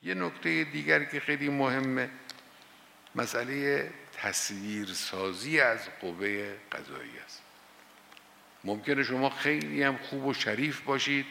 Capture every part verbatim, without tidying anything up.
یه نکته دیگر که خیلی مهمه، مسئله تصویرسازی از قوه قضاییه است. ممکنه شما خیلی هم خوب و شریف باشید،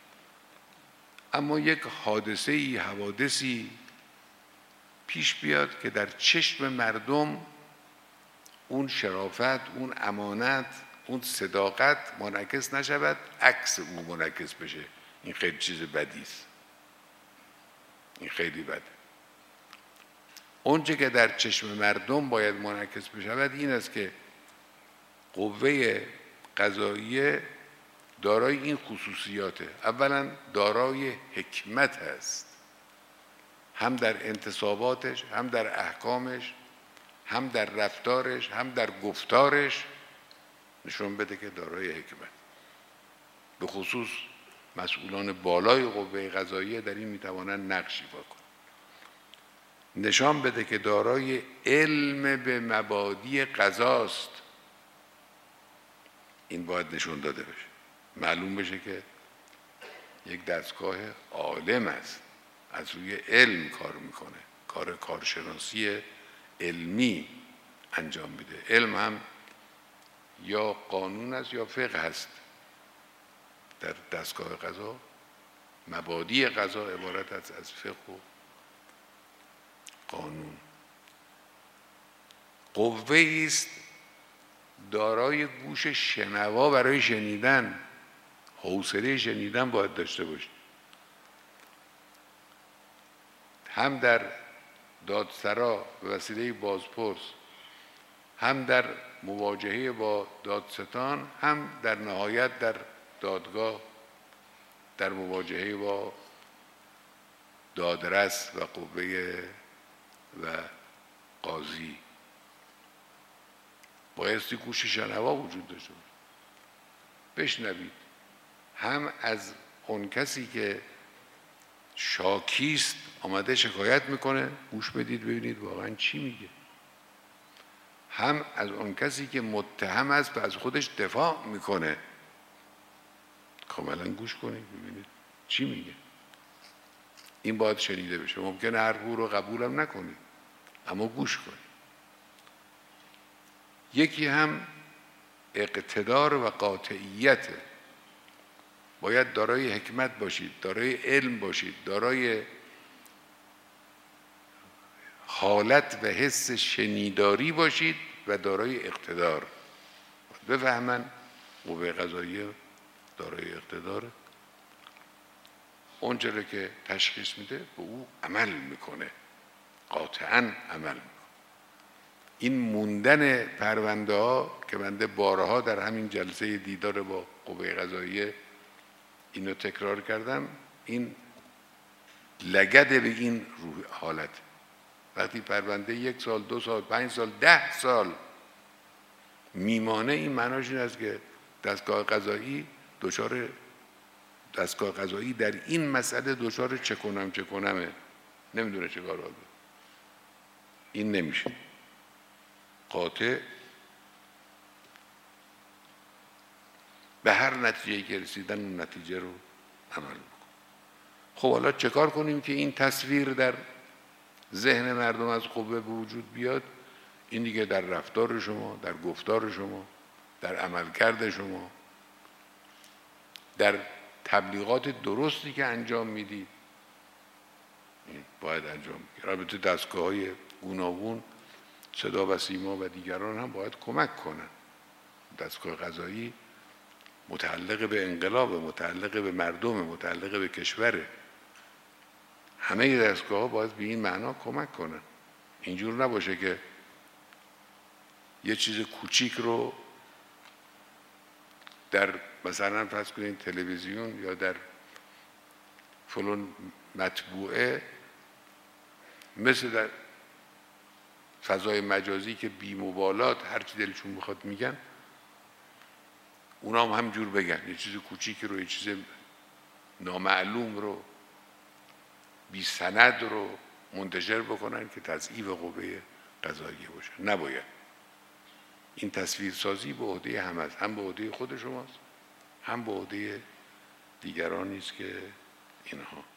اما یک حادثه ای حوادثی پیش بیاد که در چشم مردم اون شرافت، اون امانت، اون صداقت منعکس نشود، عکس اون منعکس بشه. این خیلی چیز بدی است. این خیلی بده. اونچه که در چشم مردم باید منعکس بشود این است که قوه قضاییه دارای این خصوصیاته. اولا دارای حکمت است، هم در انتصاباتش، هم در احکامش، هم در رفتارش، هم در گفتارش نشون بده که دارای حکمت. به خصوص مسئولان بالای قوه قضاییه در این میتوانند نقش ایفا کنند. نشان بده که دارای علم به مبادی قضاست. این باید نشون داده بشه، معلوم بشه که یک دستگاه عالم است، از روی علم کار میکنه، کار کارشناسی علمی انجام میده. علم هم یا قانون است یا فقه است. در دستگاه قضا مبادی قضا عبارت است از فقه و قانون. قوه است دارای گوش شنوا برای شنیدن، حوصله شنیدن باید داشته باشید. هم در دادسرا به وسیله بازپرس، هم در مواجهه با دادستان، هم در نهایت در دادگاه در مواجهه با دادرس و قوه و قاضی بایستی گوش شنوا وجود داشته باشه، بشنوید. هم از اون کسی که شاکیست آمده شکایت میکنه، گوش بدید ببینید واقعا چی میگه. هم از اون کسی که متهم است و از خودش دفاع میکنه، کاملا گوش کنید ببینید چی میگه. این باید شنیده بشه. ممکنه هر حرف رو قبولم نکنید، اما گوش کنید. یکی هم اقتدار و قاطعیت. باید دارای حکمت باشید، دارای علم باشید، دارای حالت و حس شنیداری باشید و دارای اقتدار. بفهمن قوه قضاییه دارای اقتداره، اونجا رو که تشخیص میده به او عمل میکنه، قاطعاً عمل میکنه. این موندن پرونده ها که بنده بارها در همین جلسه دیدار با قوه قضاییه اینو تکرار کردم، این لگد به این روح حالت. وقتی پرونده یک سال، دو سال، پنج سال، ده سال میمانه، این معناش این است که دستگاه قضایی دچار دستگاه قضایی در این مسئله دچار چه کنم چه کنمه، نمیدونه چه کار باید. این نمیشه. قاطع به هر نتیجه‌ای که رسیدن اون نتیجه رو عمل بکن. خب حالا چه کار کنیم که این تصویر در ذهن مردم از قوه به وجود بیاد؟ این دیگه در رفتار شما، در گفتار شما، در عملکرد شما، در تبلیغات درستی که انجام میدید باید انجام بگیره. البته دستگاه‌های گوناگون، صدا و سیما و دیگران هم باید کمک کنن. دستگاه قضایی متعلق به انقلاب، متعلق به مردم، متعلق به کشوره. همه دستگاه ها باید به این معنا کمک کنن. اینجور نباشه که یه چیز کوچیک رو در مثلا فرض کنید تلویزیون یا در فلان مطبوعه، مثل در فضای مجازی که بی مبالات هر چی دلشون میخواد میگن، اونا هم همجور بگن. یه چیز کوچیک رو، یه چیز نامعلوم رو، بی سند رو منتشر بکنن که تضعیف قوه قضاییه باشه. نباید. این تصویرسازی به عهده همه است، هم به عهده خود شماست، هم به عهده دیگرانی است که اینها